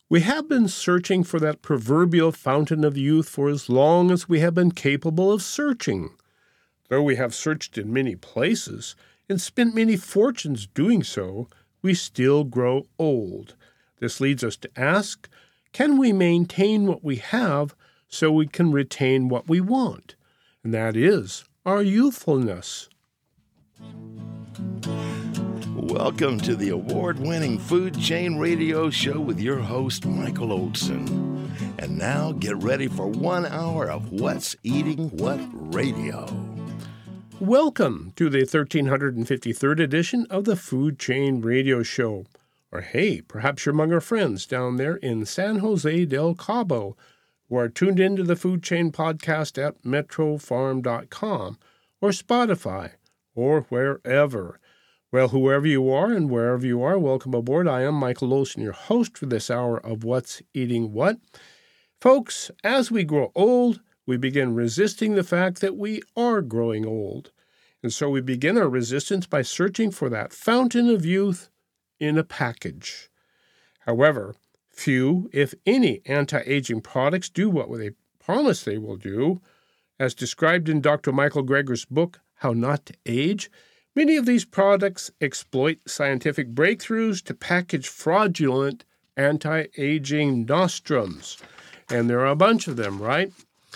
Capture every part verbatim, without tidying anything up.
We have been searching for that proverbial fountain of youth for as long as we have been capable of searching. Though we have searched in many places and spent many fortunes doing so, we still grow old. This leads us to ask, can we maintain what we have so we can retain what we want? And that is our youthfulness. Welcome to the award-winning Food Chain Radio Show with your host, Michael Olson. And now get ready for one hour of What's Eating What Radio. Welcome to the one thousand three hundred fifty-third edition of the Food Chain Radio Show. Or hey, perhaps you're among our friends down there in San Jose del Cabo who are tuned into the Food Chain podcast at metro farm dot com or Spotify or wherever. Well, whoever you are and wherever you are, welcome aboard. I am Michael Olson, your host for this hour of What's Eating What. Folks, as we grow old, we begin resisting the fact that we are growing old. And so we begin our resistance by searching for that fountain of youth in a package. However, few, if any, anti-aging products do what they promise they will do. As described in Doctor Michael Greger's book, How Not to Age, many of these products exploit scientific breakthroughs to package fraudulent anti-aging nostrums. And there are a bunch of them, right?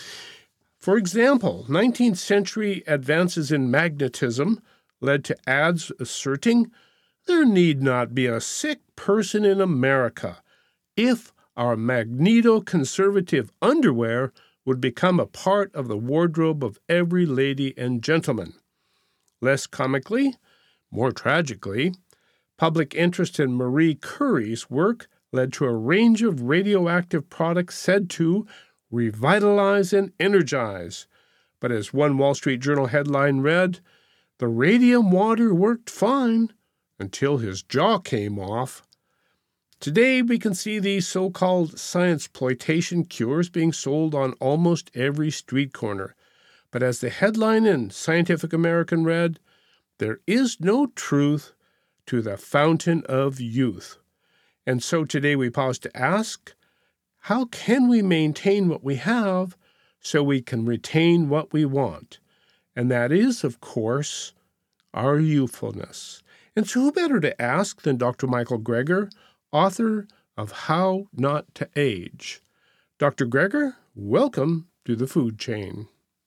For example, nineteenth century advances in magnetism led to ads asserting there need not be a sick person in America if our magnetoconservative underwear would become a part of the wardrobe of every lady and gentleman. Less comically, more tragically, public interest in Marie Curie's work led to a range of radioactive products said to revitalize and energize. But as one Wall Street Journal headline read, the radium water worked fine until his jaw came off. Today, we can see these so-called science-ploitation cures being sold on almost every street corner. But as the headline in Scientific American read, there is no truth to the fountain of youth. And so today we pause to ask, how can we maintain what we have so we can retain what we want? And that is, of course, our youthfulness. And so who better to ask than Doctor Michael Greger, author of How Not to Age. Doctor Greger, welcome to the Food Chain.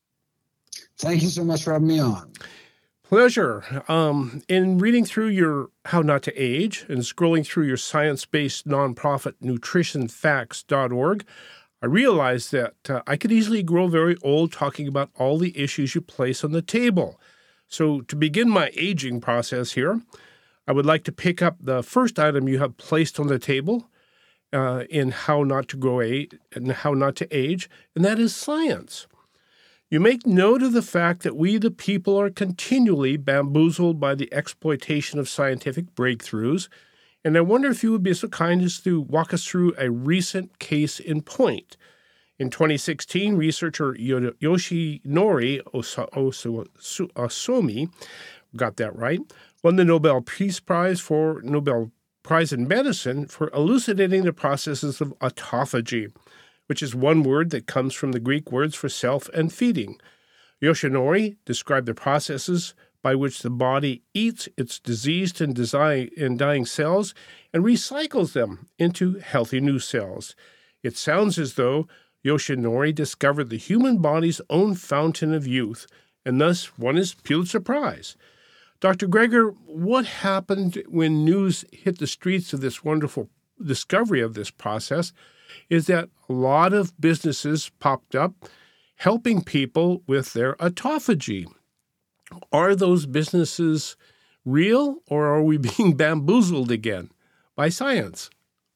Thank you so much for having me on. Pleasure. Um, in reading through your How Not to Age and scrolling through your science-based nonprofit nutrition facts dot org, I realized that uh, I could easily grow very old talking about all the issues you place on the table. So to begin my aging process here, I would like to pick up the first item you have placed on the table uh, in How Not to Grow Age and How Not to Age, and that is science. You make note of the fact that we, the people, are continually bamboozled by the exploitation of scientific breakthroughs, and I wonder if you would be so kind as to walk us through a recent case in point. In twenty sixteen, researcher Yoshinori Ohsumi, got that right, won the Nobel Peace Prize for Nobel Prize in Medicine for elucidating the processes of autophagy, which is one word that comes from the Greek words for self and feeding. Yoshinori described the processes by which the body eats its diseased and, design, and dying cells and recycles them into healthy new cells. It sounds as though Yoshinori discovered the human body's own fountain of youth, and thus one is Pulitzer Prize. Doctor Greger, what happened when news hit the streets of this wonderful discovery of this process is that a lot of businesses popped up helping people with their autophagy. Are those businesses real, or are we being bamboozled again by science?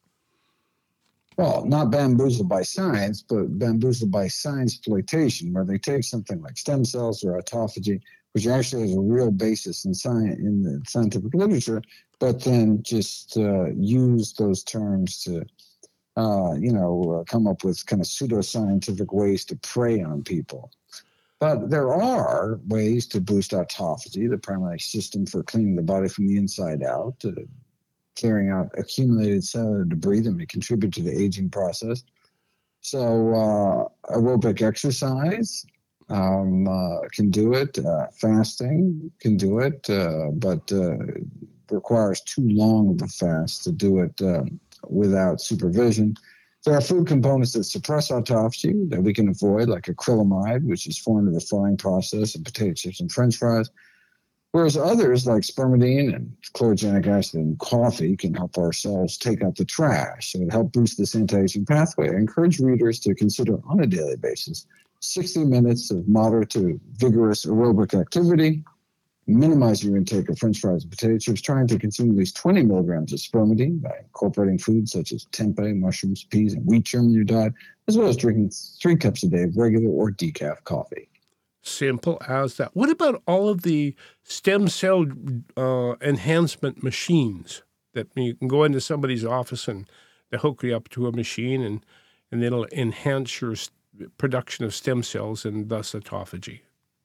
Well, not bamboozled by science, but bamboozled by science exploitation, where they take something like stem cells or autophagy, which actually has a real basis in science in the scientific literature, but then just uh, use those terms to, uh, you know, uh, come up with kind of pseudoscientific ways to prey on people. But there are ways to boost autophagy, the primary system for cleaning the body from the inside out, to clearing out accumulated cellular debris that may contribute to the aging process. So uh, aerobic exercise um, uh, can do it. Uh, fasting can do it, uh, but uh, requires too long of a fast to do it uh, without supervision. There are food components that suppress autophagy that we can avoid, like acrylamide, which is formed in the frying process of potato chips and French fries. Whereas others, like spermidine and chlorogenic acid in coffee, can help our cells take out the trash. So it helps boost this anti-aging pathway. I encourage readers to consider on a daily basis sixty minutes of moderate to vigorous aerobic activity. Minimize your intake of French fries and potato chips, trying to consume at least twenty milligrams of spermidine by incorporating foods such as tempeh, mushrooms, peas, and wheat germ in your diet, as well as drinking three cups a day of regular or decaf coffee. Simple as that. What about all of the stem cell uh, enhancement machines that you can go into somebody's office and they hook you up to a machine and, and it'll enhance your production of stem cells and thus autophagy?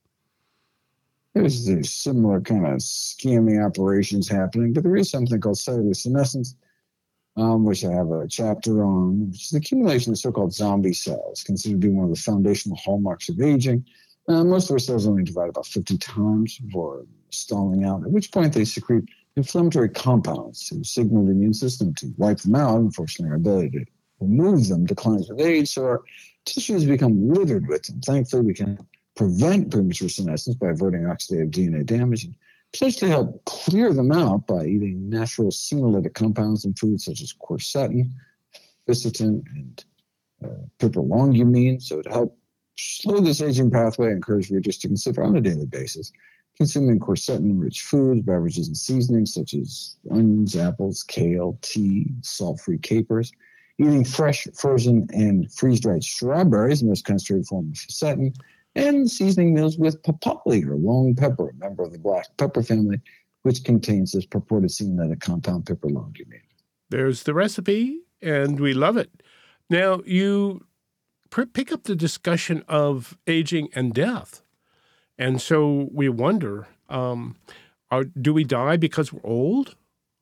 There's, there's similar kind of scamming operations happening, but there is something called cellular senescence, um, which I have a chapter on, which is the accumulation of so-called zombie cells, considered to be one of the foundational hallmarks of aging. Uh, most of our cells only divide about fifty times before stalling out, at which point they secrete inflammatory compounds to signal the immune system to wipe them out. Unfortunately, our ability to remove them declines with age, so our tissues become littered with them. Thankfully, we can prevent premature senescence by averting oxidative D N A damage and potentially help clear them out by eating natural senolytic compounds in foods such as quercetin, quercetin, and uh, piperlongumine. So to help slow this aging pathway, I encourage readers to consider on a daily basis consuming quercetin-rich foods, beverages, and seasonings such as onions, apples, kale, tea, salt-free capers, eating fresh, frozen, and freeze-dried strawberries, the most concentrated form of quercetin, and seasoning meals with papali or long pepper, a member of the black pepper family, which contains this purported senolytic compound piperlongumine. There's the recipe, and we love it. Now, you pick up the discussion of aging and death. And so we wonder, um, are, do we die because we're old?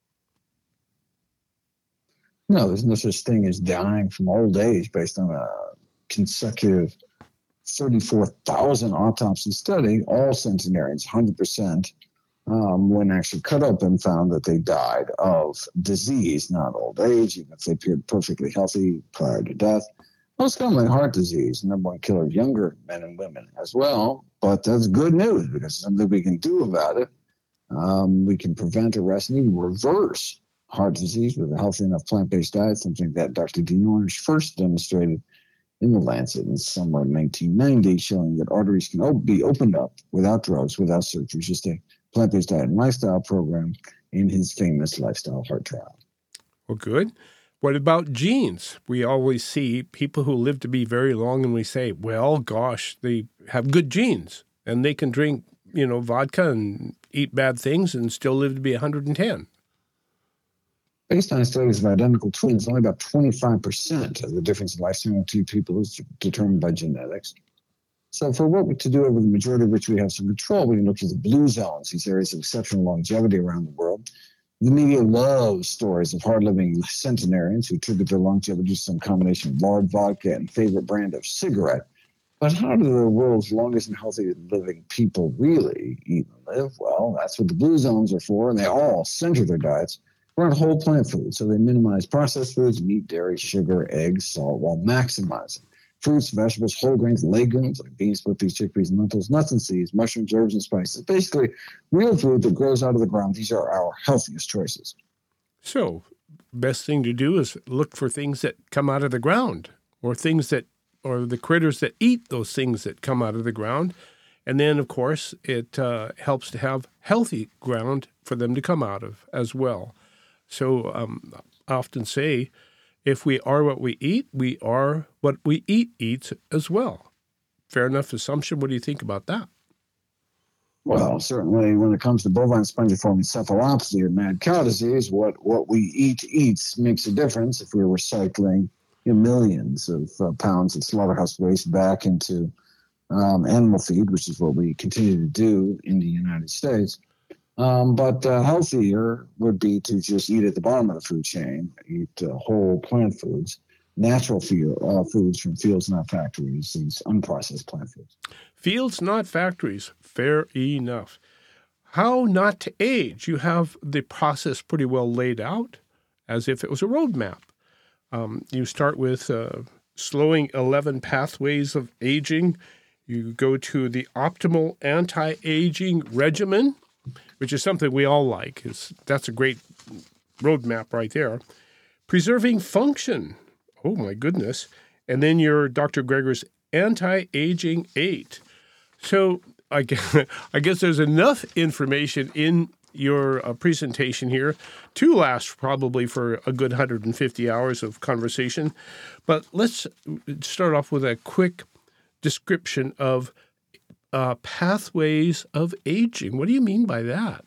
No, there's no such thing as dying from old age based on a consecutive thirty-four thousand autopsy study. All centenarians, one hundred percent, um, when actually cut open, found that they died of disease, not old age, even if they appeared perfectly healthy prior to death. Most commonly heart disease, the number one killer of younger men and women as well. But that's good news because something we can do about it. Um, we can prevent, arrest, and even reverse heart disease with a healthy enough plant-based diet, something that Doctor Dean Ornish first demonstrated in the Lancet in somewhere in nineteen ninety, showing that arteries can op- be opened up without drugs, without surgery, just a plant-based diet and lifestyle program in his famous lifestyle heart trial. Well, good. What about genes? We always see people who live to be very long and we say, well, gosh, they have good genes and they can drink, you know, vodka and eat bad things and still live to be one hundred ten. Based on studies of identical twins, only about twenty-five percent of the difference in lifespan of two people is determined by genetics. So for what to do over the majority of which we have some control, we can look to the blue zones, these areas of exceptional longevity around the world. The media loves stories of hard-living centenarians who attribute their longevity to some combination of lard vodka and favorite brand of cigarette. But how do the world's longest and healthiest living people really eat and live? Well, that's what the blue zones are for, and they all center their diets around whole plant food. So they minimize processed foods, meat, dairy, sugar, eggs, salt, while maximizing fruits, vegetables, whole grains, legumes like beans, split peas, chickpeas, lentils, nuts and seeds, mushrooms, herbs, and spices. Basically, real food that grows out of the ground. These are our healthiest choices. So, best thing to do is look for things that come out of the ground, or things that, or the critters that eat those things that come out of the ground. And then, of course, it uh, helps to have healthy ground for them to come out of as well. So, um, I often say, if we are what we eat, we are what we eat eats as well. Fair enough assumption. What do you think about that? Well, certainly when it comes to bovine spongiform encephalopathy or mad cow disease, what, what we eat eats makes a difference. If we were recycling you know, millions of uh, pounds of slaughterhouse waste back into um, animal feed, which is what we continue to do in the United States, Um, but uh, healthier would be to just eat at the bottom of the food chain, eat uh, whole plant foods, natural field, uh, foods from fields, not factories, these unprocessed plant foods. Fields, not factories. Fair enough. How not to age? You have the process pretty well laid out as if it was a roadmap. Um, you start with uh, slowing eleven pathways of aging. You go to the optimal anti-aging regimen, which is something we all like. It's, that's a great roadmap right there. Preserving function. Oh, my goodness. And then your Doctor Greger's anti-aging eight. So I guess, I guess there's enough information in your uh, presentation here to last probably for a good one hundred fifty hours of conversation. But let's start off with a quick description of uh, pathways of aging. What do you mean by that?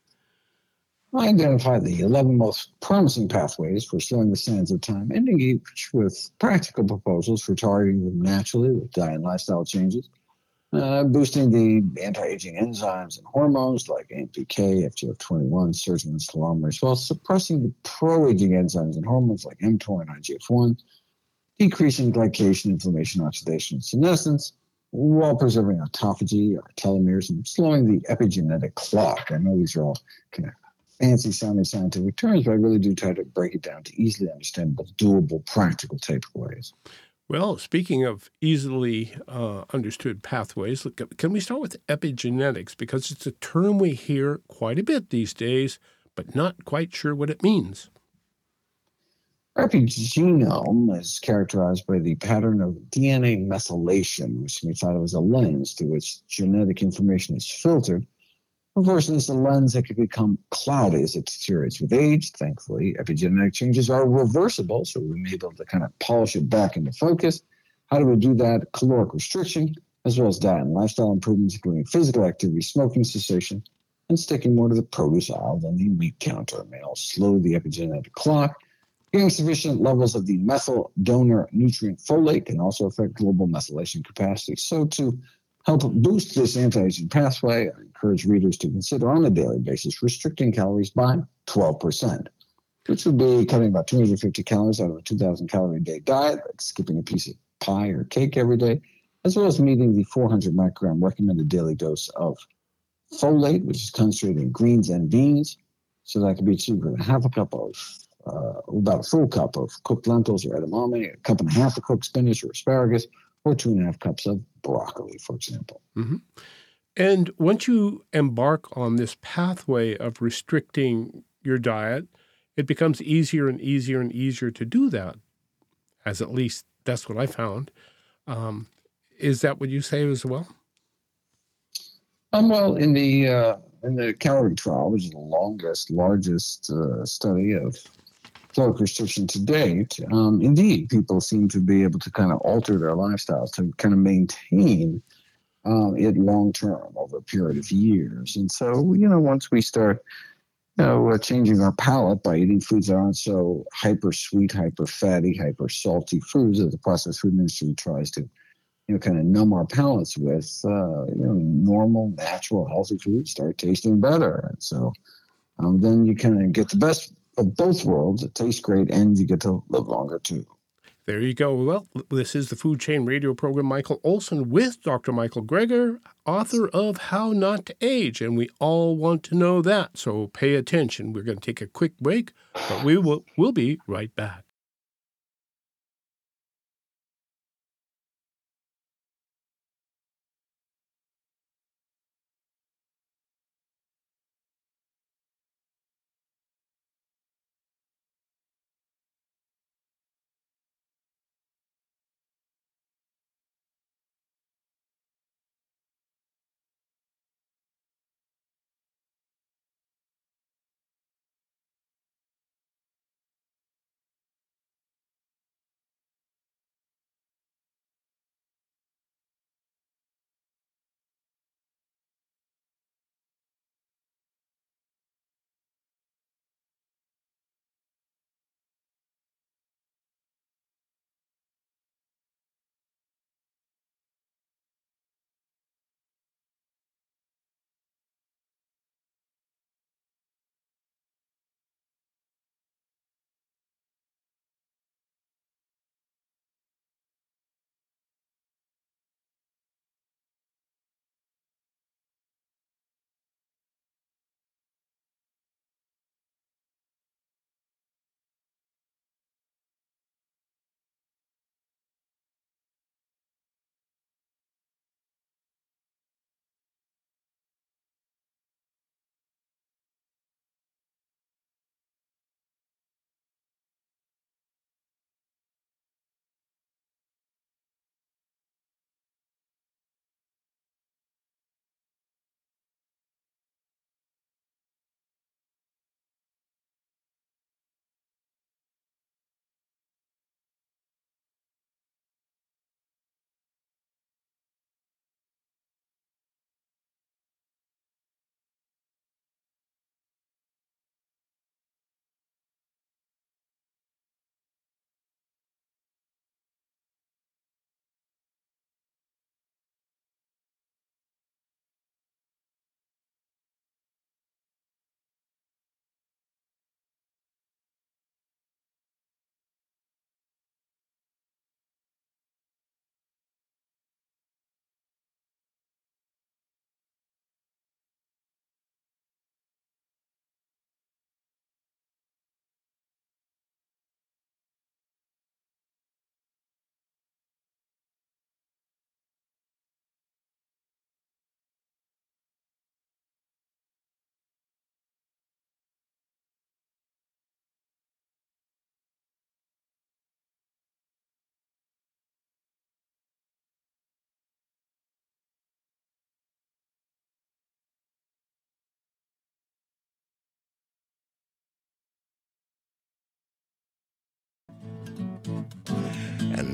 I identify the eleven most promising pathways for slowing the sands of time, ending each with practical proposals for targeting them naturally with diet and lifestyle changes. Uh, boosting the anti-aging enzymes and hormones like A M P K, F G F twenty-one, sirtuin, telomerase, while suppressing the pro-aging enzymes and hormones like mTOR and I G F one, decreasing glycation, inflammation, oxidation, and senescence, while preserving autophagy or telomeres and slowing the epigenetic clock. I know these are all kind of fancy-sounding scientific terms, but I really do try to break it down to easily understandable, doable, practical takeaways. Well, speaking of easily uh, understood pathways, look, can we start with epigenetics? Because it's a term we hear quite a bit these days, but not quite sure what it means. Our epigenome is characterized by the pattern of D N A methylation, which can be thought of as a lens through which genetic information is filtered. Unfortunately, it's a lens that can become cloudy as it deteriorates with age. Thankfully, epigenetic changes are reversible, so we may be able to kind of polish it back into focus. How do we do that? Caloric restriction, as well as diet and lifestyle improvements, including physical activity, smoking cessation, and sticking more to the produce aisle than the meat counter may all slow the epigenetic clock. Getting sufficient levels of the methyl donor nutrient folate can also affect global methylation capacity. So to help boost this anti-aging pathway, I encourage readers to consider on a daily basis restricting calories by twelve percent, which would be cutting about two hundred fifty calories out of a two thousand calorie a day diet, like skipping a piece of pie or cake every day, as well as meeting the four hundred microgram recommended daily dose of folate, which is concentrated in greens and beans. So that could be achieved with a half a cup of, uh, about a full cup of cooked lentils or edamame, a cup and a half of cooked spinach or asparagus, or two and a half cups of broccoli, for example. Mm-hmm. And once you embark on this pathway of restricting your diet, it becomes easier and easier and easier to do that, as at least that's what I found. Um, is that what you say as well? Um, well, in the uh, in the calorie trial, which is the longest, largest uh, study of caloric restriction to date, um, indeed, people seem to be able to kind of alter their lifestyles to kind of maintain um, it long term over a period of years. And so, you know, once we start, you know, uh, changing our palate by eating foods that aren't so hyper sweet, hyper fatty, hyper salty foods that the processed food industry tries to, you know, kind of numb our palates with, uh, you know, normal, natural, healthy foods start tasting better. And so um, then you kind of get the best of both worlds. It tastes great, and you get to live longer too. There you go. Well, this is the Food Chain Radio program. Michael Olson with Doctor Michael Greger, author of How Not to Age, and we all want to know that. So pay attention. We're going to take a quick break, but we will we'll be right back.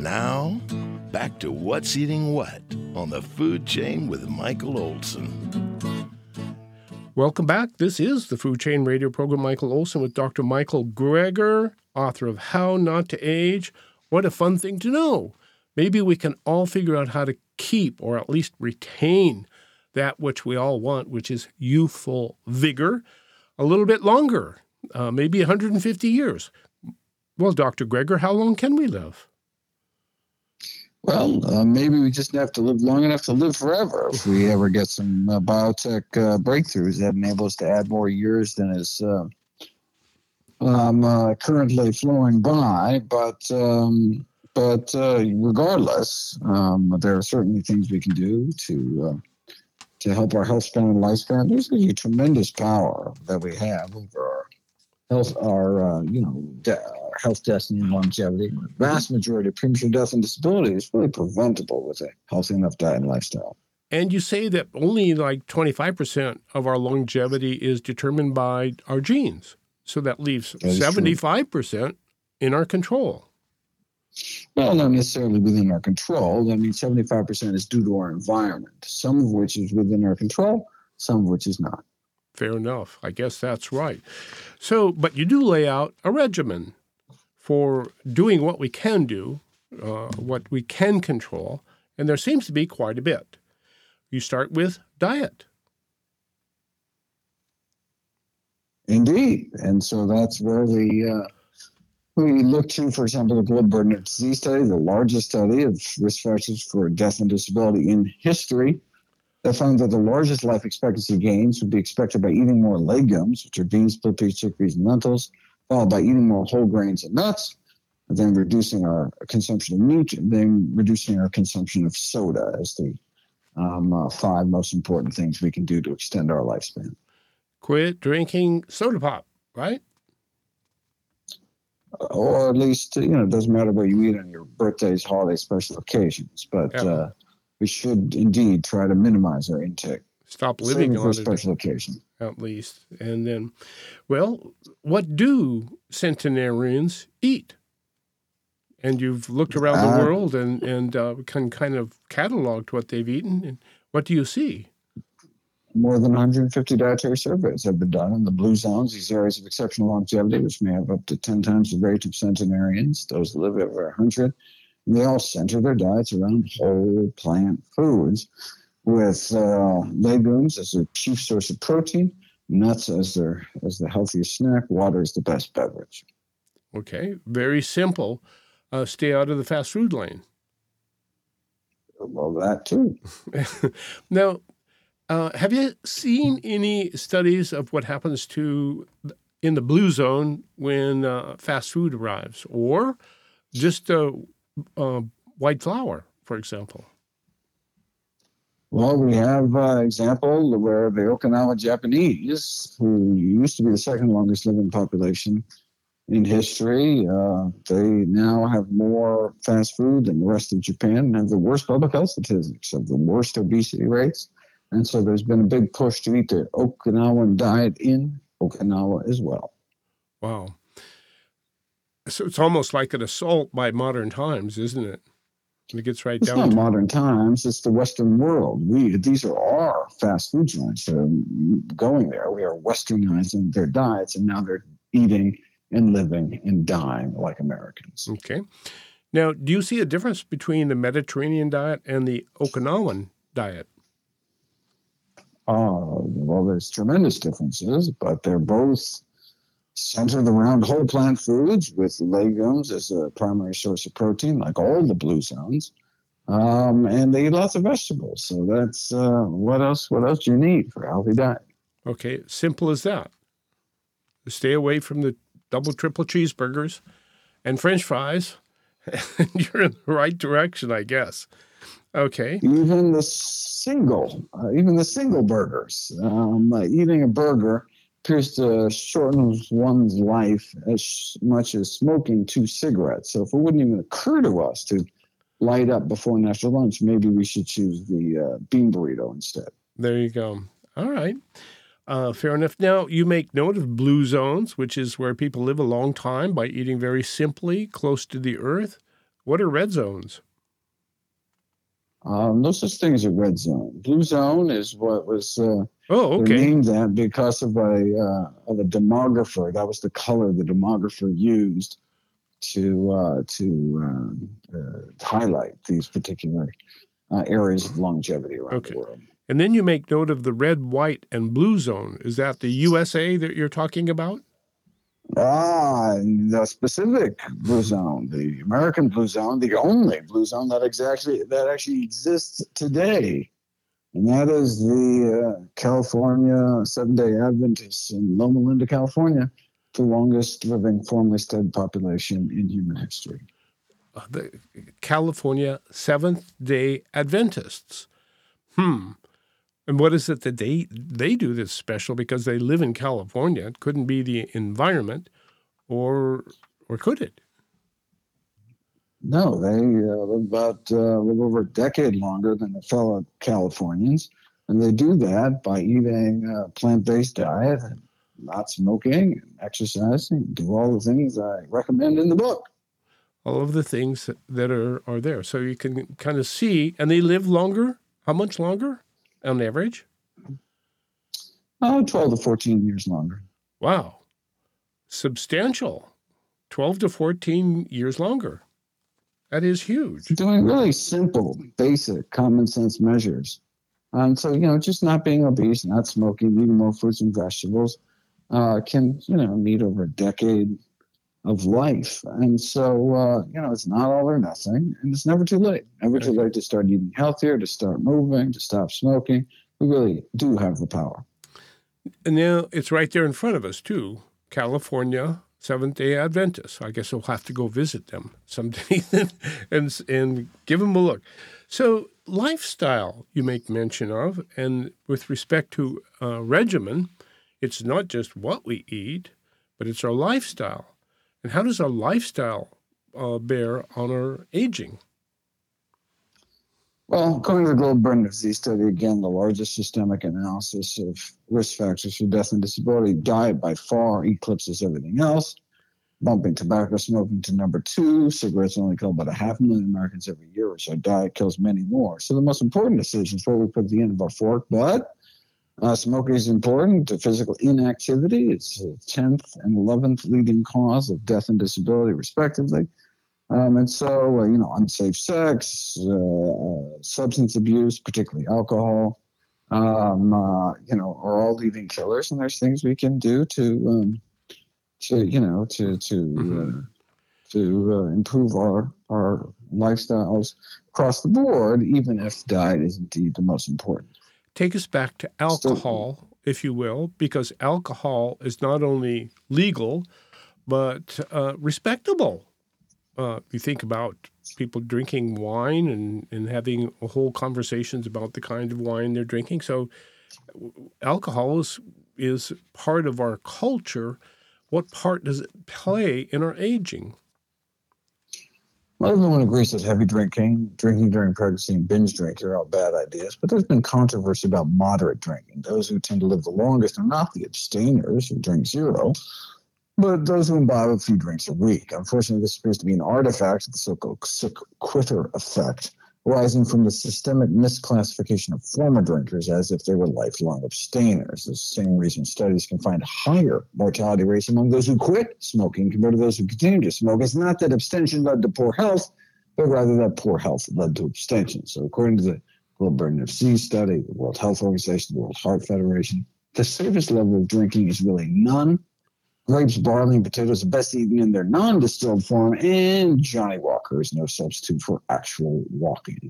now, back to What's Eating What on the Food Chain with Michael Olson. Welcome back. This is the Food Chain Radio program. Michael Olson with Doctor Michael Greger, author of How Not to Age. What a fun thing to know. Maybe we can all figure out how to keep or at least retain that which we all want, which is youthful vigor, a little bit longer, uh, maybe one hundred fifty years. Well, Doctor Greger, how long can we live? Well, uh, maybe we just have to live long enough to live forever if we ever get some uh, biotech uh, breakthroughs that enable us to add more years than is uh, um, uh, currently flowing by. But um, but uh, regardless, um, there are certainly things we can do to uh, to help our health span and lifespan. There's a tremendous power that we have over our health, our uh, you know. De- health destiny and longevity. The vast majority of premature death and disability is really preventable with a healthy enough diet and lifestyle. And you say that only like twenty-five percent of our longevity is determined by our genes. So that leaves that seventy-five percent in our control. Well, not necessarily within our control. I mean, seventy-five percent is due to our environment, some of which is within our control, some of which is not. Fair enough. I guess that's right. So, but you do lay out a regimen for doing what we can do, uh, what we can control, and there seems to be quite a bit. You start with diet. Indeed. And so that's where the uh, we look to, for example, the Global Burden of Disease Study, the largest study of risk factors for death and disability in history, that found that the largest life expectancy gains would be expected by eating more legumes, which are beans, split peas, chickpeas, and lentils, followed by eating more whole grains and nuts, and then reducing our consumption of meat, and then reducing our consumption of soda as the um, uh, five most important things we can do to extend our lifespan. Quit drinking soda pop, right? Or at least, you know, it doesn't matter what you eat on your birthdays, holidays, special occasions, but yeah. uh, we should indeed try to minimize our intake. Stop living for on a special occasion. At least. And then, well, what do centenarians eat? And you've looked around the uh, world and, and uh, can kind of cataloged what they've eaten. And what do you see? More than one hundred fifty dietary surveys have been done in the blue zones, these areas of exceptional longevity, which may have up to ten times the rate of centenarians, those that live over one hundred. And they all center their diets around whole plant foods, with uh, legumes as their chief source of protein, nuts as their as the healthiest snack, water is the best beverage. Okay, very simple. Uh, stay out of the fast food lane. Well, that too. Now, uh, have you seen any studies of what happens to in the blue zone when uh, fast food arrives, or just uh, uh, white flour, for example? Well, we have an uh, example where the Okinawa Japanese, who used to be the second longest living population in history, uh, they now have more fast food than the rest of Japan and have the worst public health statistics of the worst obesity rates. And so there's been a big push to eat the Okinawan diet in Okinawa as well. Wow. So it's almost like an assault by modern times, isn't it? It gets right it's down not to modern times. It's the Western world. We These are our fast food joints that are going there. We are westernizing their diets, and now they're eating and living and dying like Americans. Okay. Now, do you see a difference between the Mediterranean diet and the Okinawan diet? Uh, well, there's tremendous differences, but they're both centered around whole plant foods with legumes as a primary source of protein, like all the blue zones. Um, and they eat lots of vegetables. So that's uh, what else? What else do you need for a healthy diet? Okay, simple as that. Stay away from the double, triple cheeseburgers and French fries. And you're in the right direction, I guess. Okay. Even the single, uh, even the single burgers. Um, uh, eating a burger appears to shorten one's life as much as smoking two cigarettes. So if it wouldn't even occur to us to light up before and after lunch, maybe we should choose the uh, bean burrito instead. There you go. All right. Uh, fair enough. Now, you make note of blue zones, which is where people live a long time by eating very simply, close to the earth. What are red zones? Um, no such thing as a red zone. Blue zone is what was uh, oh, okay. They're named that because of a uh, of a demographer. That was the color the demographer used to uh, to uh, uh, highlight these particular uh, areas of longevity around okay. the world. And then you make note of the red, white, and blue zone. Is that the U S A that you're talking about? Ah, the specific blue zone, the American blue zone, the only blue zone that exactly that actually exists today, and that is the uh, California Seventh-day Adventists in Loma Linda, California, the longest living formerly studied population in human history. Uh, the California Seventh-day Adventists. Hmm. And what is it that they they do that's special because they live in California? It couldn't be the environment, or or could it? No, they uh, live about uh, live over a decade longer than the fellow Californians, and they do that by eating a plant-based diet, and not smoking, and exercising, do all the things I recommend in the book. All of the things that are, are there. So you can kind of see, and they live longer. How much longer? On average? Oh, twelve to fourteen years longer. Wow. Substantial. twelve to fourteen years longer. That is huge. Doing really simple, basic, common sense measures. And so, you know, just not being obese, not smoking, eating more fruits and vegetables uh, can, you know, meet over a decade of life. And so, uh, you know, it's not all or nothing, and it's never too late. Never too late to start eating healthier, to start moving, to stop smoking. We really do have the power. And now it's right there in front of us, too. California Seventh-day Adventists. I guess we'll have to go visit them someday and, and give them a look. So lifestyle you make mention of, and with respect to uh, regimen, it's not just what we eat, but it's our lifestyle. And how does our lifestyle uh, bear on our aging? Well, according to the Global Burden of Disease Study, again, the largest systemic analysis of risk factors for death and disability, diet by far eclipses everything else, bumping tobacco smoking to number two. Cigarettes only kill about a half million Americans every year, which our diet kills many more. So the most important decision is where we put at the end of our fork, but Uh, smoking is important to physical inactivity. It's the tenth and eleventh leading cause of death and disability, respectively. Um, and so, uh, you know, unsafe sex, uh, uh, substance abuse, particularly alcohol, um, uh, you know, are all leading killers. And there's things we can do to, um, to you know, to to uh, to uh, improve our our lifestyles across the board, even if diet is indeed the most important. Take us back to alcohol, if you will, because alcohol is not only legal, but uh, respectable. Uh, you think about people drinking wine and, and having whole conversations about the kind of wine they're drinking. So alcohol is, is part of our culture. What part does it play in our aging? Well, everyone agrees that heavy drinking, drinking during pregnancy, and binge drinking are all bad ideas, but there's been controversy about moderate drinking. Those who tend to live the longest are not the abstainers who drink zero, but those who imbibe a few drinks a week. Unfortunately, this appears to be an artifact of the so-called sick quitter effect, arising from the systemic misclassification of former drinkers as if they were lifelong abstainers. The same reason studies can find higher mortality rates among those who quit smoking compared to those who continue to smoke. It's not that abstention led to poor health, but rather that poor health led to abstention. So according to the Global Burden of Disease Study, the World Health Organization, the World Heart Federation, the safest level of drinking is really none. Grapes, barley, and potatoes are best eaten in their non-distilled form, and Johnny Walker is no substitute for actual walking.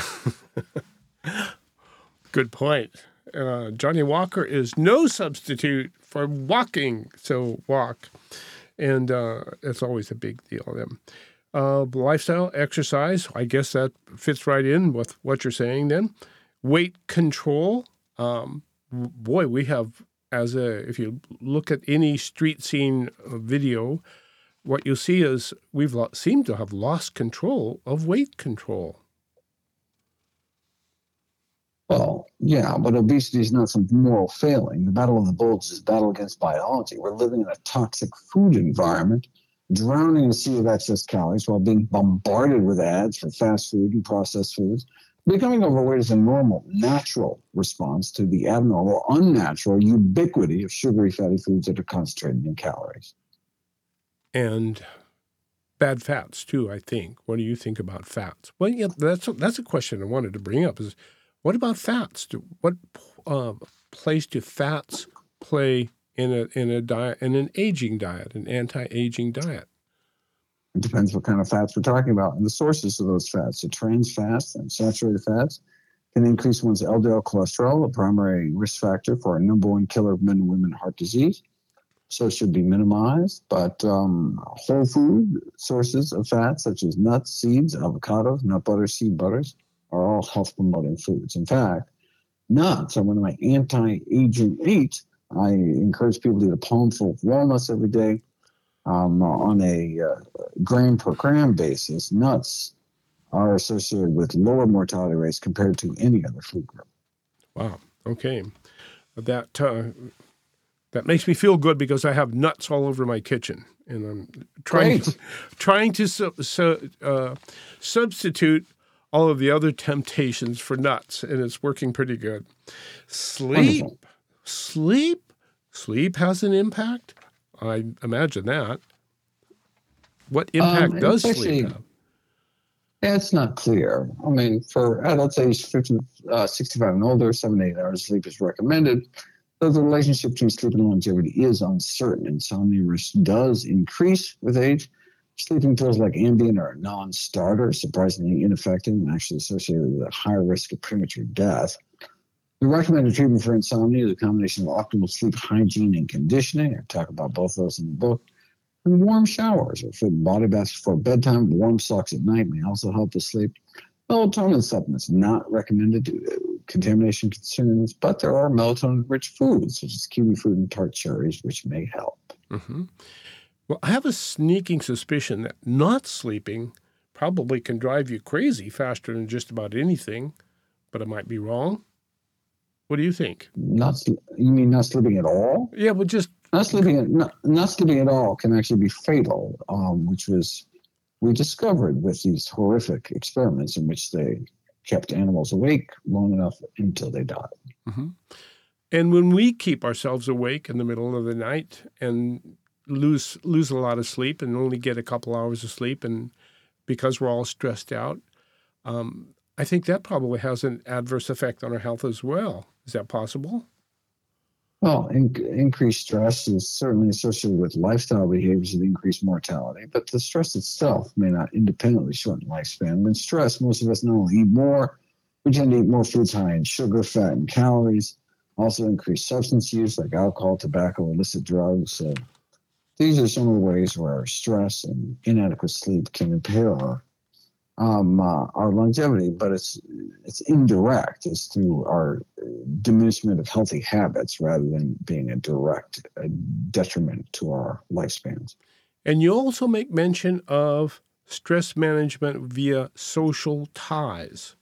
Good point. Uh, Johnny Walker is no substitute for walking, so walk. And uh, it's always a big deal then. Uh, lifestyle, exercise, I guess that fits right in with what you're saying then. Weight control, um, boy, we have... As a, if you look at any street scene video, what you see is we've lo- seemed to have lost control of weight control. Well, yeah, but obesity is not some moral failing. The battle of the bulge is a battle against biology. We're living in a toxic food environment drowning in a sea of excess calories while being bombarded with ads for fast food and processed foods. Becoming overweight is a normal, natural response to the abnormal, unnatural ubiquity of sugary fatty foods that are concentrated in calories. And bad fats too, I think. What do you think about fats? Well, yeah, that's a, that's a question I wanted to bring up is, what about fats? Do, what uh, place do fats play in a in a diet, in an aging diet, an anti-aging diet? It depends what kind of fats we're talking about and the sources of those fats. So trans fats and saturated fats can increase one's L D L cholesterol, a primary risk factor for our number one killer of men and women heart disease. So it should be minimized. But um, whole food sources of fats, such as nuts, seeds, avocados, nut butter, seed butters, are all health-promoting foods. In fact, nuts are one of my anti-aging eats. I encourage people to eat a palmful of walnuts every day. Um, on a uh, gram per gram basis, nuts are associated with lower mortality rates compared to any other food group. Wow. Okay. That uh, that makes me feel good because I have nuts all over my kitchen, and I'm trying to, trying to su- su- uh, substitute all of the other temptations for nuts, and it's working pretty good. Sleep, Wonderful. sleep, sleep has an impact. I imagine that. What impact Um, does it's sleep actually- have? It's not clear. I mean, for adults aged fifty, uh, sixty-five and older, seven to eight hours of sleep is recommended. Though the relationship between sleep and longevity is uncertain. Insomnia risk does increase with age. Sleeping pills like Ambien are a non-starter, surprisingly ineffective and actually associated with a higher risk of premature death. The recommended treatment for insomnia is a combination of optimal sleep hygiene and conditioning. I talk about both those in the book. And warm showers or fit body baths before bedtime, warm socks at night may also help with sleep. Melatonin supplements not recommended due to contamination concerns, but there are melatonin-rich foods such as kiwi fruit and tart cherries, which may help. Mm-hmm. Well, I have a sneaking suspicion that not sleeping probably can drive you crazy faster than just about anything, but I might be wrong. What do you think? Not you mean not sleeping at all? Yeah, well, just Not sleeping, not, not sleeping at all can actually be fatal, um, which was we discovered with these horrific experiments in which they kept animals awake long enough until they died. Mm-hmm. And when we keep ourselves awake in the middle of the night and lose lose a lot of sleep and only get a couple hours of sleep, and because we're all stressed out, um, I think that probably has an adverse effect on our health as well. Is that possible? Well, in, increased stress is certainly associated with lifestyle behaviors that increase mortality, but the stress itself may not independently shorten lifespan. When stressed, most of us not only eat more, we tend to eat more foods high in sugar, fat, and calories. Also, increased substance use like alcohol, tobacco, illicit drugs. So these are some of the ways where stress and inadequate sleep can impair our Um, uh, our longevity, but it's it's indirect. It's through our diminishment of healthy habits rather than being a direct uh, detriment to our lifespans. And you also make mention of stress management via social ties.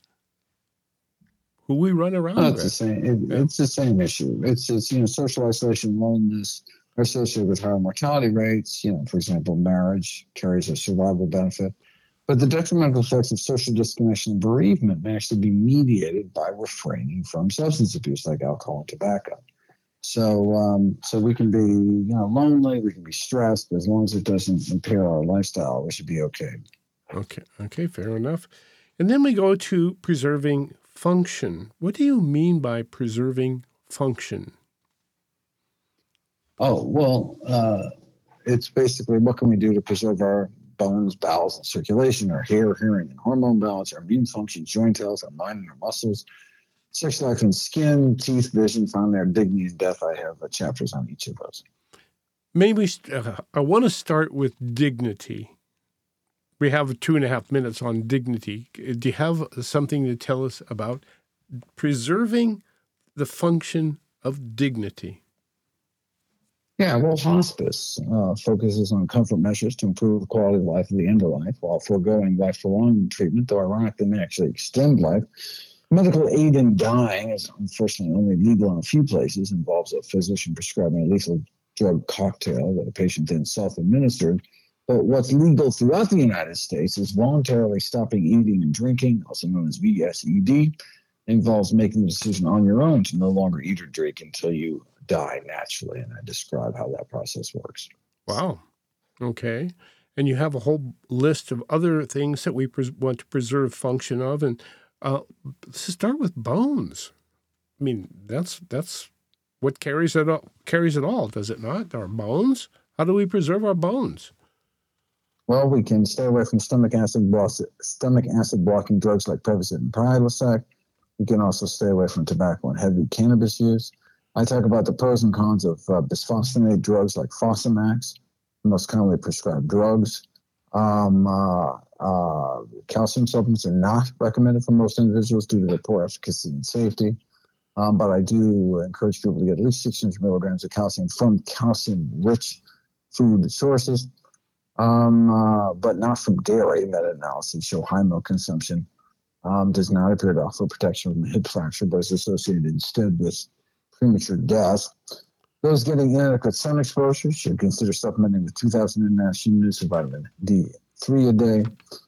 Who we run around Oh, with. it's the same. It, Yeah. It's the same issue. It's it's you know social isolation, loneliness are associated with higher mortality rates. You know, for example, marriage carries a survival benefit. But the detrimental effects of social disconnection and bereavement may actually be mediated by refraining from substance abuse like alcohol and tobacco. So um, so we can be, you know, lonely, we can be stressed, but as long as it doesn't impair our lifestyle, we should be okay. Okay, okay, fair enough. And then we go to preserving function. What do you mean by preserving function? Oh, well, uh, it's basically what can we do to preserve our bones, bowels, and circulation, our hair, hearing, and hormone balance, our immune function, joint health, our mind and our muscles, sex life and skin, teeth, vision, finally our dignity and death. I have uh, chapters on each of those. Maybe uh, I want to start with dignity. We have two and a half minutes on dignity. Do you have something to tell us about preserving the function of dignity? Yeah, well, hospice uh, focuses on comfort measures to improve the quality of life at the end of life while foregoing life-prolonging treatment, though ironically may actually extend life. Medical aid in dying is unfortunately only legal in a few places, involves a physician prescribing a lethal drug cocktail that a patient then self-administered But what's legal throughout the United States is voluntarily stopping eating and drinking, also known as V S E D. Involves making the decision on your own to no longer eat or drink until you die naturally. And I describe how that process works. Wow. Okay. And you have a whole list of other things that we pres- want to preserve function of. And uh, let's start with bones. I mean, that's that's what carries it all, carries it all, does it not? Our bones? How do we preserve our bones? Well, we can stay away from stomach acid block, stomach acid blocking drugs like Prevacid and Prilosec. We can also stay away from tobacco and heavy cannabis use. I talk about the pros and cons of uh, bisphosphonate drugs like Fosamax, the most commonly prescribed drugs. Um, uh, uh, calcium supplements are not recommended for most individuals due to their poor efficacy and safety. Um, but I do encourage people to get at least six hundred milligrams of calcium from calcium-rich food sources, um, uh, but not from dairy. Meta-analyses show high milk consumption Um, does not appear to offer protection from hip fracture, but is associated instead with premature death. Those getting inadequate sun exposure should consider supplementing with two thousand international units of vitamin D three a day.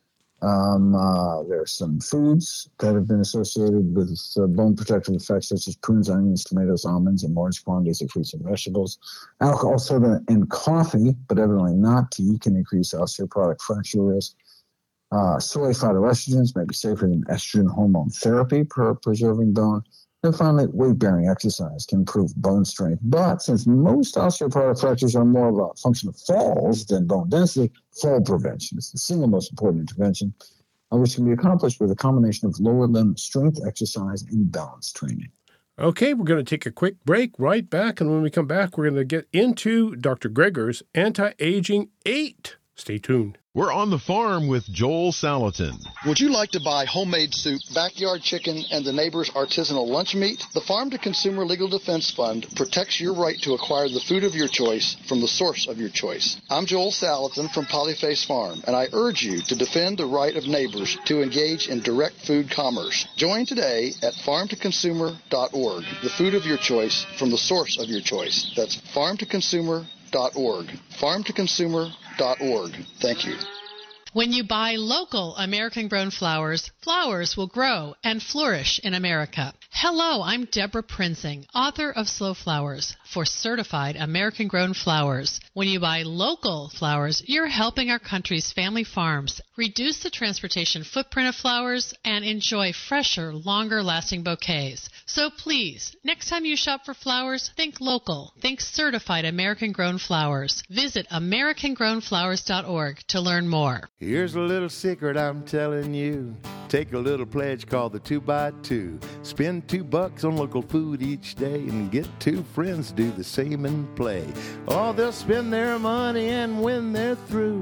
Um, uh, there are some foods that have been associated with uh, bone protective effects, such as prunes, onions, tomatoes, almonds, and large quantities of fruits and vegetables. Alcohol, soda, and coffee, but evidently not tea, can increase osteoporotic fracture risk. Uh, soy phytoestrogens may be safer than estrogen hormone therapy for preserving bone. And finally, weight-bearing exercise can improve bone strength. But since most osteoporotic fractures are more of a function of falls than bone density, fall prevention is the single most important intervention, uh, which can be accomplished with a combination of lower limb strength exercise and balance training. Okay, we're going to take a quick break, right back. And when we come back, we're going to get into Doctor Greger's Anti-Aging eight. Stay tuned. We're on the farm with Joel Salatin. Would you like to buy homemade soup, backyard chicken, and the neighbor's artisanal lunch meat? The Farm to Consumer Legal Defense Fund protects your right to acquire the food of your choice from the source of your choice. I'm Joel Salatin from Polyface Farm, and I urge you to defend the right of neighbors to engage in direct food commerce. Join today at farm to consumer dot org, the food of your choice from the source of your choice. That's farm to consumer dot org. farm to consumer dot org. Thank you. When you buy local American-grown flowers, flowers will grow and flourish in America. Hello, I'm Deborah Prinzing, author of Slow Flowers for certified American-grown flowers. When you buy local flowers, you're helping our country's family farms reduce the transportation footprint of flowers and enjoy fresher, longer-lasting bouquets. So please, next time you shop for flowers, think local. Think certified American-grown flowers. Visit american grown flowers dot org to learn more. Here's a little secret I'm telling you. Take a little pledge called the two by two. Spend two bucks on local food each day and get two friends to do the same and play. Oh, they'll spend their money, and when they're through,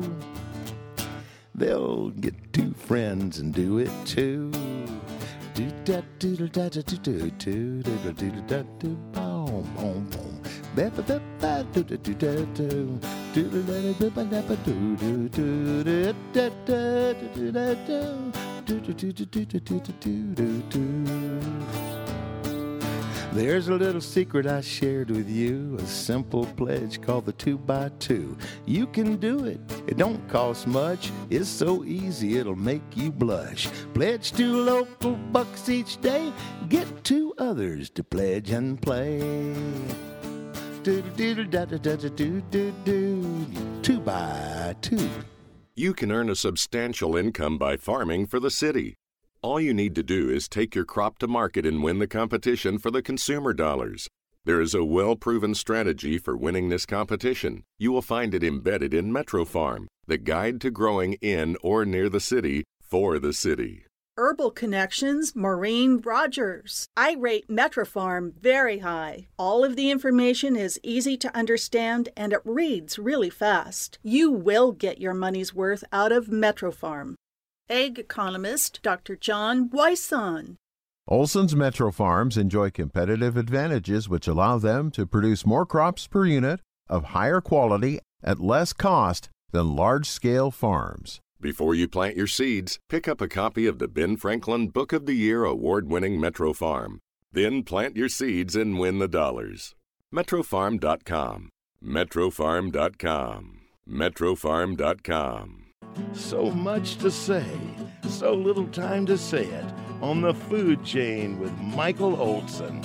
they'll get two friends and do it too. Do da do da da do do do do do da do boom boom boom. Ba ba ba ba do do do da do do da da ba da ba do do do da da da do da do do do do do do do do do do. There's a little secret I shared with you, a simple pledge called the two by two. You can do it. It don't cost much. It's so easy it'll make you blush. Pledge two local bucks each day. Get two others to pledge and play. Do do do da da da da do do do. Two by two. You can earn a substantial income by farming for the city. All you need to do is take your crop to market and win the competition for the consumer dollars. There is a well-proven strategy for winning this competition. You will find it embedded in Metro Farm, the guide to growing in or near the city for the city. Herbal Connections, Maureen Rogers. I rate Metro Farm very high. All of the information is easy to understand and it reads really fast. You will get your money's worth out of Metro Farm. Egg economist Doctor John Wyson. Olson's Metro Farms enjoy competitive advantages which allow them to produce more crops per unit of higher quality at less cost than large-scale farms. Before you plant your seeds, pick up a copy of the Ben Franklin Book of the Year award-winning Metro Farm. Then plant your seeds and win the dollars. metro farm dot com. metro farm dot com. metro farm dot com. So much to say, so little time to say it on the Food Chain with Michael Olson.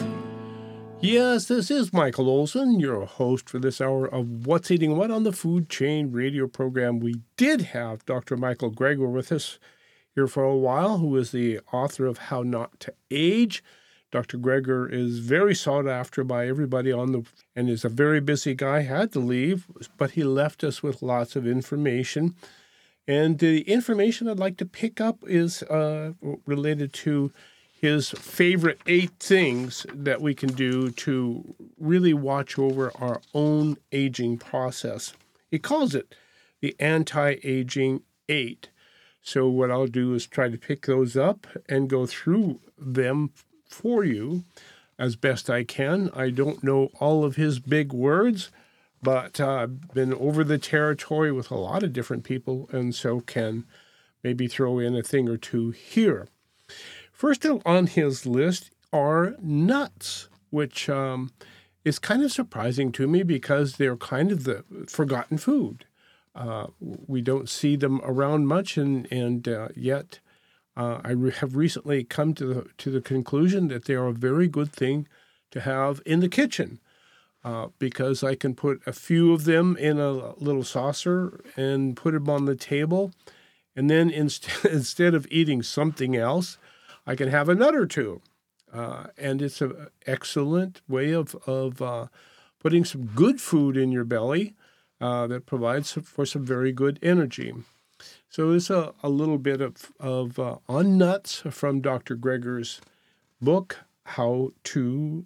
Yes, this is Michael Olson, your host for this hour of What's Eating What on the Food Chain radio program. We did have Doctor Michael Greger with us here for a while, who is the author of How Not to Age. Doctor Greger is very sought after by everybody on the, and is a very busy guy, had to leave, but he left us with lots of information. And the information I'd like to pick up is uh, related to his favorite eight things that we can do to really watch over our own aging process. He calls it the anti-aging eight. So what I'll do is try to pick those up and go through them for you as best I can. I don't know all of his big words, but uh, I've been over the territory with a lot of different people, and so can maybe throw in a thing or two here. First on his list are nuts, which um, is kind of surprising to me because they're kind of the forgotten food. Uh, we don't see them around much, and, and uh, yet uh, I re- have recently come to the, to the conclusion that they are a very good thing to have in the kitchen uh, because I can put a few of them in a little saucer and put them on the table, and then inst- instead of eating something else, I can have a nut or two. Uh, and it's an excellent way of, of uh, putting some good food in your belly uh, that provides for some very good energy. So it's a, a little bit of, of uh, on nuts from Doctor Greger's book, How to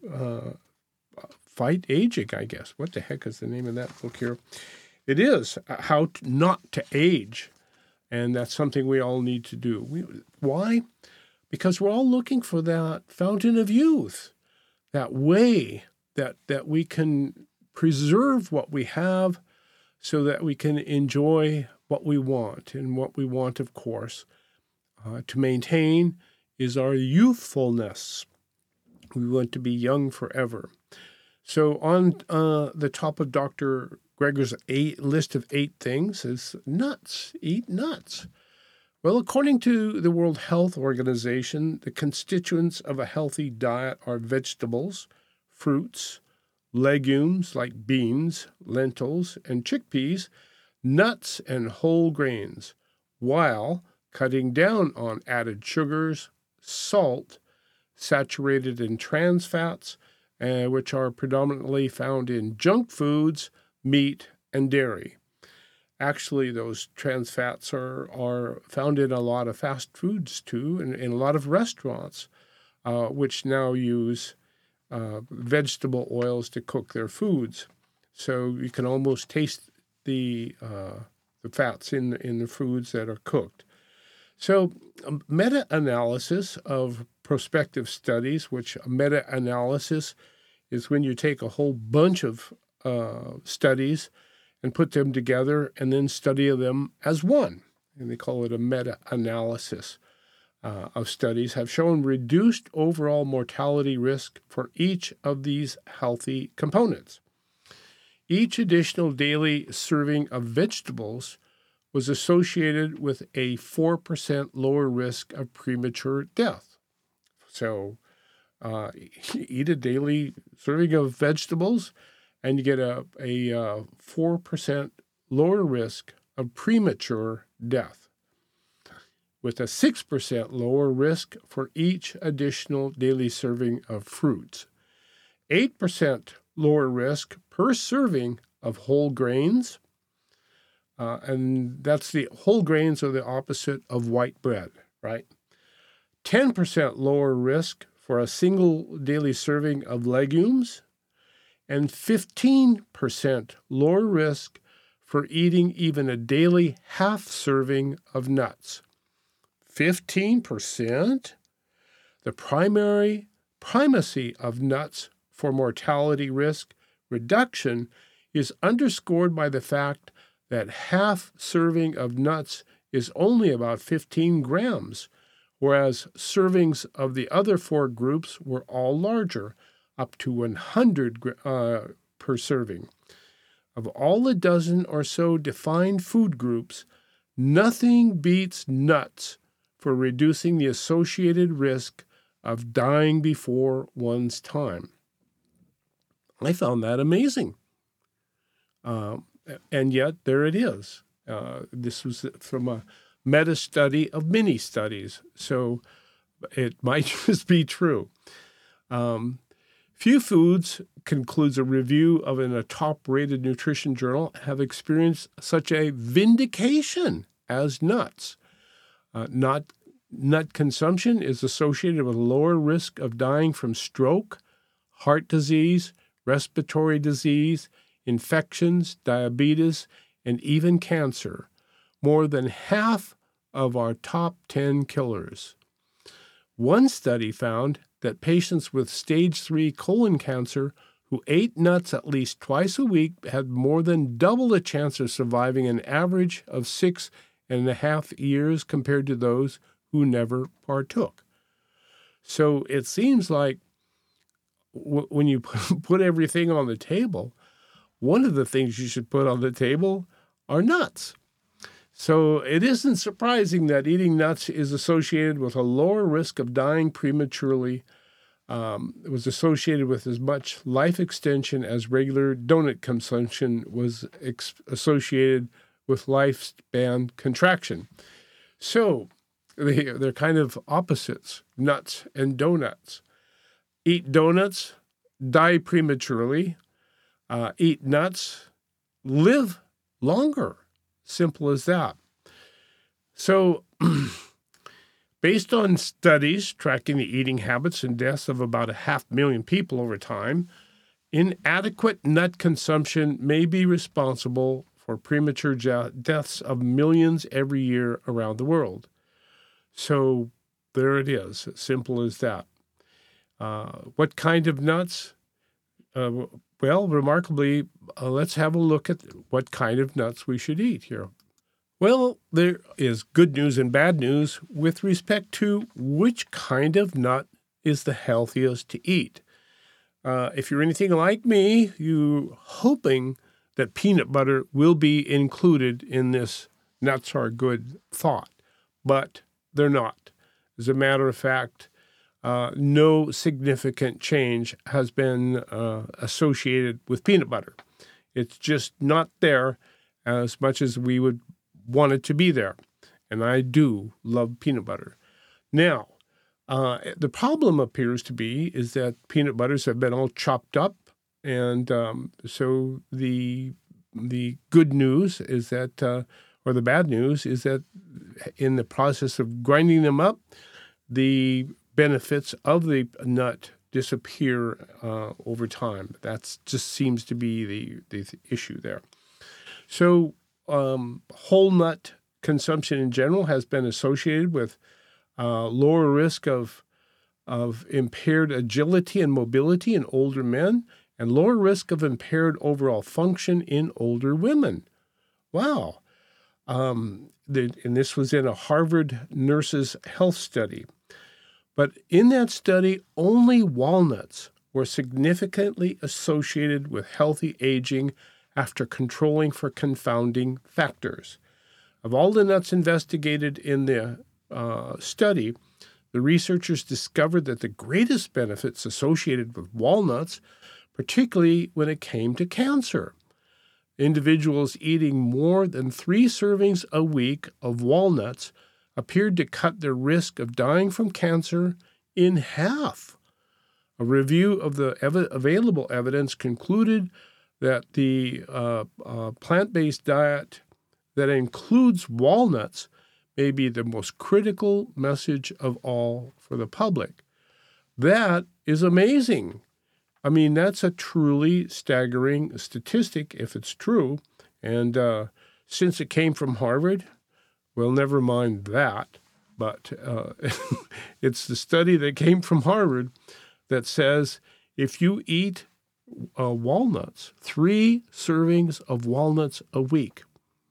uh, Fight Aging, I guess. What the heck is the name of that book here? It is How to Not to Age, and that's something we all need to do. We, why? Because we're all looking for that fountain of youth, that way that that we can preserve what we have so that we can enjoy what we want. And what we want, of course, uh, to maintain is our youthfulness. We want to be young forever. So on uh, the top of Doctor Greger's eight, list of eight things is nuts. Eat nuts. Well, according to the World Health Organization, the constituents of a healthy diet are vegetables, fruits, legumes like beans, lentils, and chickpeas, nuts, and whole grains, while cutting down on added sugars, salt, saturated in trans fats, uh, which are predominantly found in junk foods, meat, and dairy. Actually, those trans fats are, are found in a lot of fast foods, too, and in a lot of restaurants, uh, which now use uh, vegetable oils to cook their foods. So you can almost taste the uh, the fats in, in the foods that are cooked. So a meta-analysis of prospective studies, which a meta-analysis is when you take a whole bunch of uh, studies and put them together and then study them as one. And they call it a meta-analysis uh, of studies, have shown reduced overall mortality risk for each of these healthy components. Each additional daily serving of vegetables was associated with a four percent lower risk of premature death. So uh, eat a daily serving of vegetables, and you get a, a uh, four percent lower risk of premature death, with a six percent lower risk for each additional daily serving of fruits, eight percent lower risk per serving of whole grains, uh, and that's the whole grains are the opposite of white bread, right? ten percent lower risk for a single daily serving of legumes, and fifteen percent lower risk for eating even a daily half serving of nuts. fifteen percent? The primary primacy of nuts for mortality risk reduction is underscored by the fact that half serving of nuts is only about fifteen grams, whereas servings of the other four groups were all larger, up to one hundred uh, per serving. Of all the dozen or so defined food groups, nothing beats nuts for reducing the associated risk of dying before one's time. I found that amazing. Uh, and yet, there it is. Uh, this was from a meta-study of mini-studies, so it might just be true. Um, few foods, concludes a review of in a top-rated nutrition journal, have experienced such a vindication as nuts. Uh, nut, nut consumption is associated with lower risk of dying from stroke, heart disease, respiratory disease, infections, diabetes, and even cancer, more than half of our top ten killers. One study found that patients with stage three colon cancer who ate nuts at least twice a week had more than double the chance of surviving an average of six and a half years compared to those who never partook. So it seems like w- when you put everything on the table, one of the things you should put on the table are nuts. So it isn't surprising that eating nuts is associated with a lower risk of dying prematurely. Um, it was associated with as much life extension as regular donut consumption was ex- associated with lifespan contraction. So they, they're kind of opposites, nuts and donuts. Eat donuts, die prematurely. Uh, eat nuts, live longer. Simple as that. So, based on studies tracking the eating habits and deaths of about a half million people over time, inadequate nut consumption may be responsible for premature ja- deaths of millions every year around the world. So, there it is. Simple as that. Uh, what kind of nuts? Uh, Well, remarkably, uh, let's have a look at what kind of nuts we should eat here. Well, there is good news and bad news with respect to which kind of nut is the healthiest to eat. Uh, if you're anything like me, you're hoping that peanut butter will be included in this nuts are good thought, but they're not. As a matter of fact, Uh, no significant change has been uh, associated with peanut butter. It's just not there as much as we would want it to be there. And I do love peanut butter. Now, uh, the problem appears to be is that peanut butters have been all chopped up. And um, so the the good news is that, uh, or the bad news is that in the process of grinding them up, the benefits of the nut disappear uh, over time. That just seems to be the, the issue there. So um, whole nut consumption in general has been associated with uh, lower risk of, of impaired agility and mobility in older men and lower risk of impaired overall function in older women. Wow. Um, the, and this was in a Harvard Nurses Health Study. But in that study, only walnuts were significantly associated with healthy aging after controlling for confounding factors. Of all the nuts investigated in the uh, study, the researchers discovered that the greatest benefits associated with walnuts, particularly when it came to cancer. Individuals eating more than three servings a week of walnuts appeared to cut their risk of dying from cancer in half. A review of the ev- available evidence concluded that the uh, uh, plant-based diet that includes walnuts may be the most critical message of all for the public. That is amazing. I mean, that's a truly staggering statistic if it's true. And uh, since it came from Harvard, well, never mind that, but uh, it's the study that came from Harvard that says if you eat uh, walnuts, three servings of walnuts a week,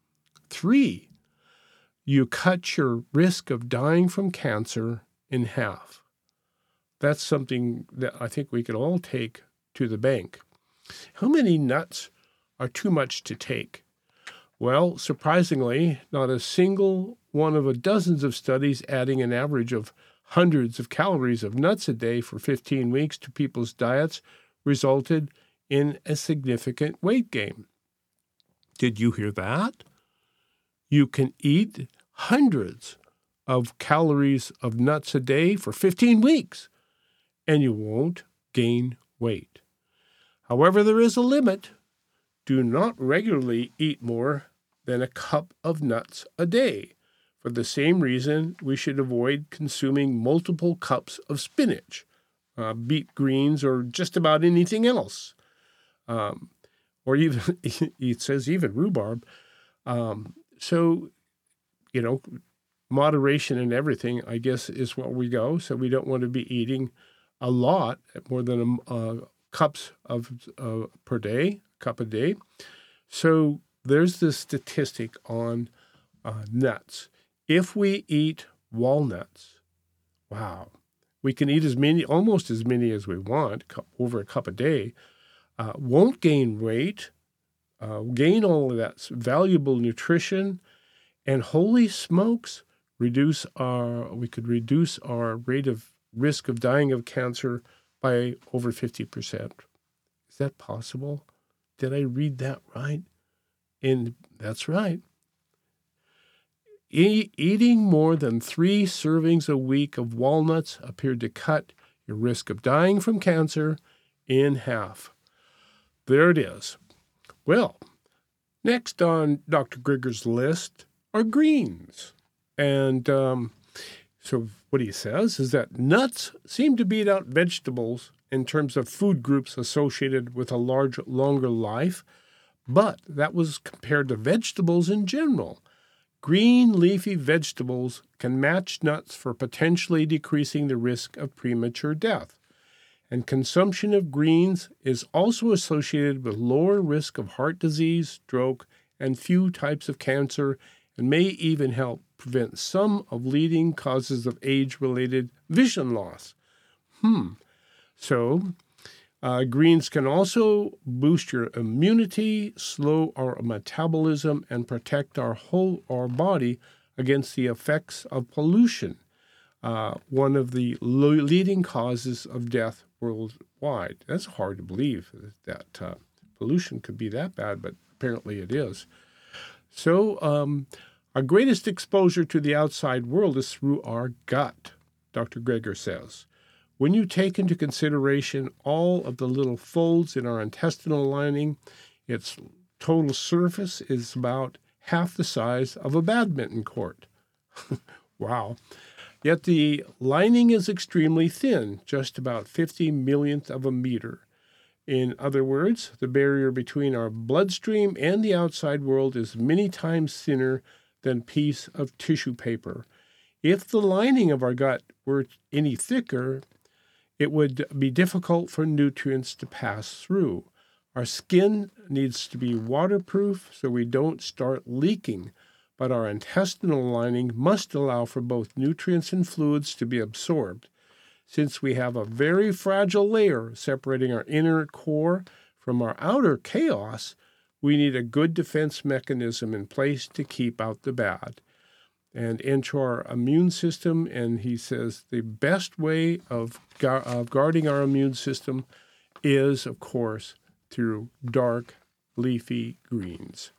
three, you cut your risk of dying from cancer in half. That's something that I think we could all take to the bank. How many nuts are too much to take? Well, surprisingly, not a single one of a dozens of studies adding an average of hundreds of calories of nuts a day for fifteen weeks to people's diets resulted in a significant weight gain. Did you hear that? You can eat hundreds of calories of nuts a day for fifteen weeks, and you won't gain weight. However, there is a limit. Do not regularly eat more than a cup of nuts a day. For the same reason, we should avoid consuming multiple cups of spinach, uh, beet greens, or just about anything else. Um, or even, it says even rhubarb. Um, so, you know, moderation in everything, I guess, is where we go. So we don't want to be eating a lot, more than a, uh, cups of uh, per day, cup a day. So there's this statistic on uh, nuts. If we eat walnuts, wow, we can eat as many, almost as many as we want, over a cup a day. Uh, won't gain weight, uh, gain all of that valuable nutrition, and holy smokes, reduce our. We could reduce our rate of risk of dying of cancer by over fifty percent. Is that possible? Did I read that right? And that's right. E- eating more than three servings a week of walnuts appeared to cut your risk of dying from cancer in half. There it is. Well, next on Doctor Greger's list are greens. And um, so what he says is that nuts seem to beat out vegetables in terms of food groups associated with a large, longer life, but that was compared to vegetables in general. Green leafy vegetables can match nuts for potentially decreasing the risk of premature death. And consumption of greens is also associated with lower risk of heart disease, stroke, and few types of cancer, and may even help prevent some of leading causes of age-related vision loss. Hmm. So, uh, greens can also boost your immunity, slow our metabolism, and protect our whole our body against the effects of pollution, uh, one of the lo- leading causes of death worldwide. That's hard to believe that uh, pollution could be that bad, but apparently it is. So um, our greatest exposure to the outside world is through our gut, Doctor Greger says. When you take into consideration all of the little folds in our intestinal lining, its total surface is about half the size of a badminton court. Wow. Yet the lining is extremely thin, just about fifty millionth of a meter. In other words, the barrier between our bloodstream and the outside world is many times thinner than a piece of tissue paper. If the lining of our gut were any thicker, it would be difficult for nutrients to pass through. Our skin needs to be waterproof so we don't start leaking, but our intestinal lining must allow for both nutrients and fluids to be absorbed. Since we have a very fragile layer separating our inner core from our outer chaos, we need a good defense mechanism in place to keep out the bad and enter our immune system. And he says the best way of, gu- of guarding our immune system is, of course, through dark, leafy greens.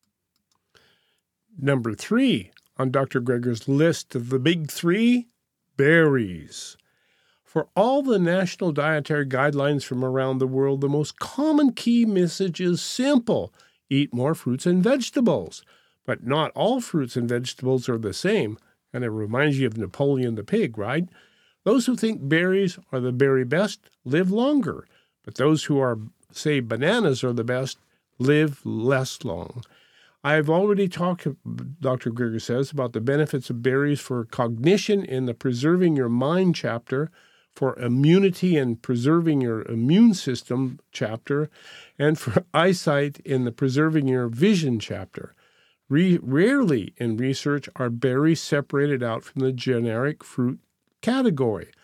Number three on Doctor Greger's list of the big three, berries. For all the national dietary guidelines from around the world, the most common key message is simple: eat more fruits and vegetables. But not all fruits and vegetables are the same, and it reminds you of Napoleon the pig, right? Those who think berries are the very best live longer, but those who are, say, bananas are the best live less long. I've already talked, Doctor Greger says, about the benefits of berries for cognition in the Preserving Your Mind chapter, for immunity and preserving your immune system chapter, and for eyesight in the Preserving Your Vision chapter. Re- rarely in research are berries separated out from the generic fruit category,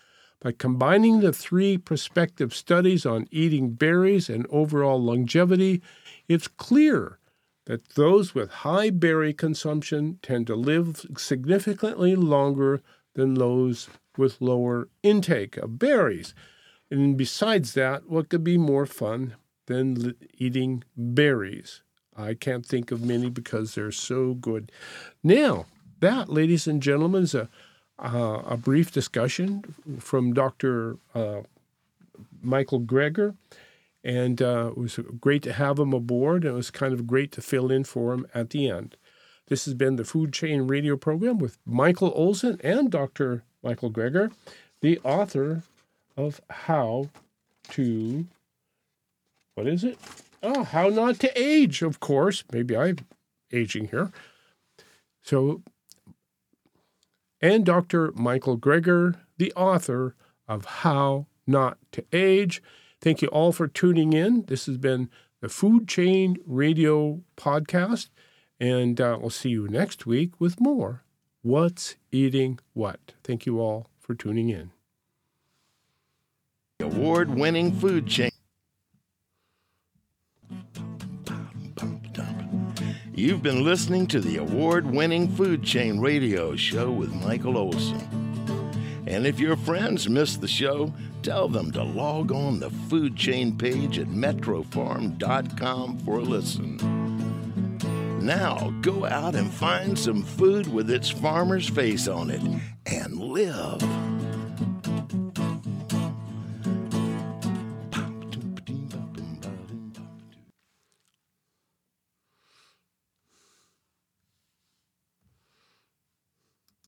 By combining the three prospective studies on eating berries and overall longevity, it's clear that those with high berry consumption tend to live significantly longer than those with lower intake of berries. And besides that, what could be more fun than eating berries? I can't think of many because they're so good. Now, that, ladies and gentlemen, is a, uh, a brief discussion from Doctor Uh, Michael Greger. And uh, it was great to have him aboard, and it was kind of great to fill in for him at the end. This has been the Food Chain Radio program with Michael Olson and Doctor Michael Greger, the author of How to, what is it? Oh, How Not to Age, of course. Maybe I'm aging here. So, and Doctor Michael Greger, the author of How Not to Age. Thank you all for tuning in. This has been the Food Chain Radio podcast, and uh, we'll see you next week with more What's Eating What. Thank you all for tuning in. Award-winning Food Chain. You've been listening to the award-winning Food Chain Radio show with Michael Olson. And if your friends missed the show, tell them to log on the Food Chain page at metro farm dot com for a listen. Now, go out and find some food with its farmer's face on it and live.